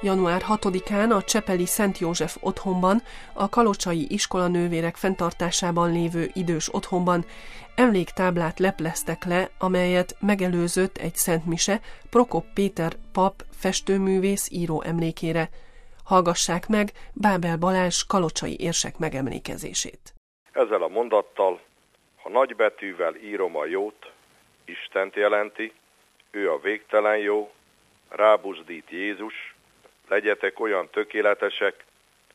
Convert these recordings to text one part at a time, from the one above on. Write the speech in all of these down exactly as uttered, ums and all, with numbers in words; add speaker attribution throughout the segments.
Speaker 1: január hatodikán a csepeli Szent József otthonban, a kalocsai iskolanővérek fenntartásában lévő idős otthonban emléktáblát lepleztek le, amelyet megelőzött egy szentmise Prokop Péter pap festőművész író emlékére. Hallgassák meg Bábel Balázs kalocsai érsek megemlékezését.
Speaker 2: Ezzel a mondattal, ha nagybetűvel írom a jót, Istent jelenti, ő a végtelen jó, rábuzdít Jézus, legyetek olyan tökéletesek,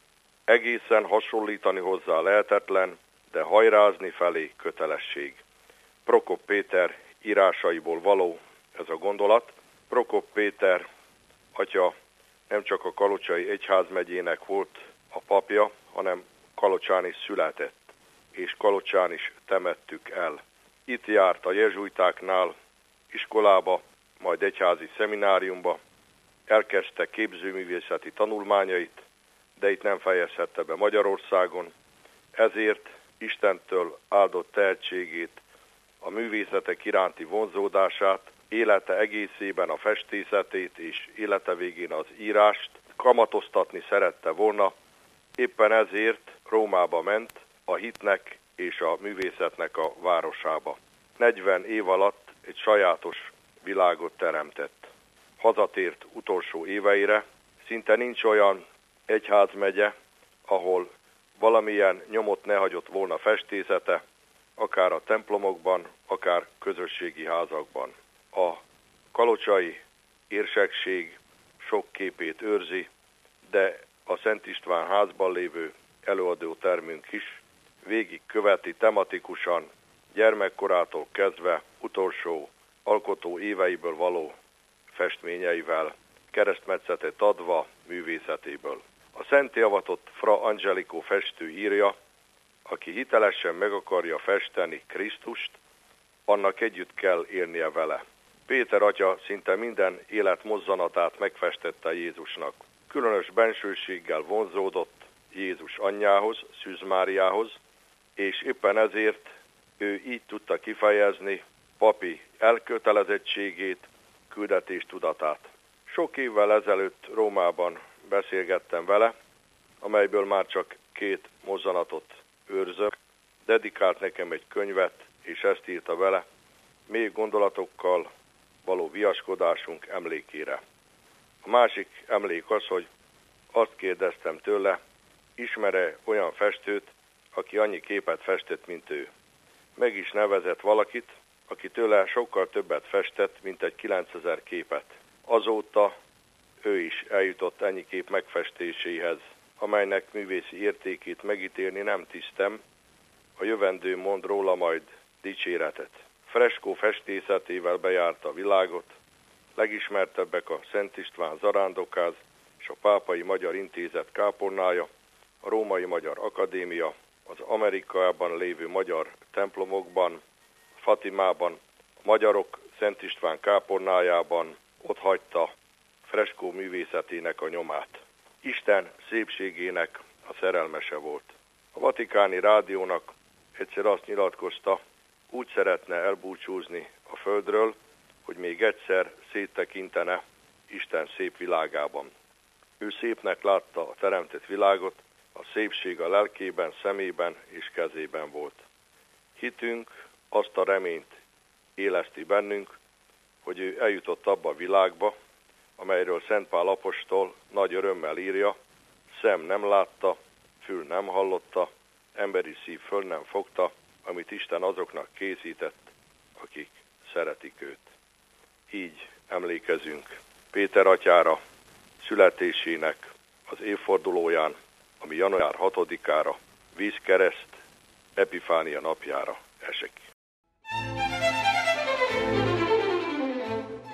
Speaker 2: egészen hasonlítani hozzá lehetetlen, de hajrázni felé kötelesség. Prokop Péter írásaiból való ez a gondolat. Prokop Péter atya nem csak a Kalocsai egyházmegyének volt a papja, hanem Kalocsán is született, és Kalocsán is temettük el. Itt járt a jezsuitáknál iskolába, majd egyházi szemináriumba, elkezdte képzőművészeti tanulmányait, de itt nem fejezhette be Magyarországon, ezért Istentől áldott tehetségét, a művészetek iránti vonzódását, élete egészében a festészetét és élete végén az írást kamatoztatni szerette volna, éppen ezért Rómába ment, a hitnek és a művészetnek a városába. negyven év alatt egy sajátos világot teremtett. Hazatért utolsó éveire, szinte nincs olyan egyházmegye, ahol valamilyen nyomot ne hagyott volna festészete, akár a templomokban, akár közösségi házakban. A kalocsai érsekség sok képét őrzi, de a Szent István házban lévő előadótermünk is végig követi tematikusan, gyermekkorától kezdve utolsó alkotó éveiből való festményeivel, keresztmetszetet adva művészetéből. A szenté avatott Fra Angelico festő írja, aki hitelesen meg akarja festeni Krisztust, annak együtt kell élnie vele. Péter atya szinte minden élet mozzanatát megfestette Jézusnak. Különös bensőséggel vonzódott Jézus anyjához, Szűz Máriához, és éppen ezért ő így tudta kifejezni papi elkötelezettségét, küldetéstudatát. Sok évvel ezelőtt Rómában beszélgettem vele, amelyből már csak két mozzanatot őrzök. Dedikált nekem egy könyvet, és ezt írta vele, mély gondolatokkal való viaskodásunk emlékére. A másik emlék az, hogy azt kérdeztem tőle, ismer-e olyan festőt, aki annyi képet festett, mint ő. Meg is nevezett valakit, aki tőle sokkal többet festett, mint egy kilencezer képet. Azóta ő is eljutott ennyi kép megfestéséhez, amelynek művészi értékét megítélni nem tisztem, a jövendő mond róla majd dicséretet. Freskó festészetével bejárta a világot, legismertebbek a Szent István Zarándokáz és a Pápai Magyar Intézet kápolnája, a Római Magyar Akadémia, az Amerikában lévő magyar templomokban, Fatimában, a magyarok Szent István kápolnájában ott hagyta freskó művészetének a nyomát. Isten szépségének a szerelmese volt. A Vatikáni Rádiónak egyszer azt nyilatkozta, úgy szeretne elbúcsúzni a földről, hogy még egyszer széttekintene Isten szép világában. Ő szépnek látta a teremtett világot, a szépség a lelkében, szemében és kezében volt. Hitünk azt a reményt éleszti bennünk, hogy ő eljutott abba a világba, amelyről Szent Pál apostol nagy örömmel írja, szem nem látta, fül nem hallotta, emberi szív föl nem fogta, amit Isten azoknak készített, akik szeretik őt. Így emlékezünk Péter atyára, születésének az évfordulóján, ami január hatodikára, vízkereszt, Epifánia napjára esik.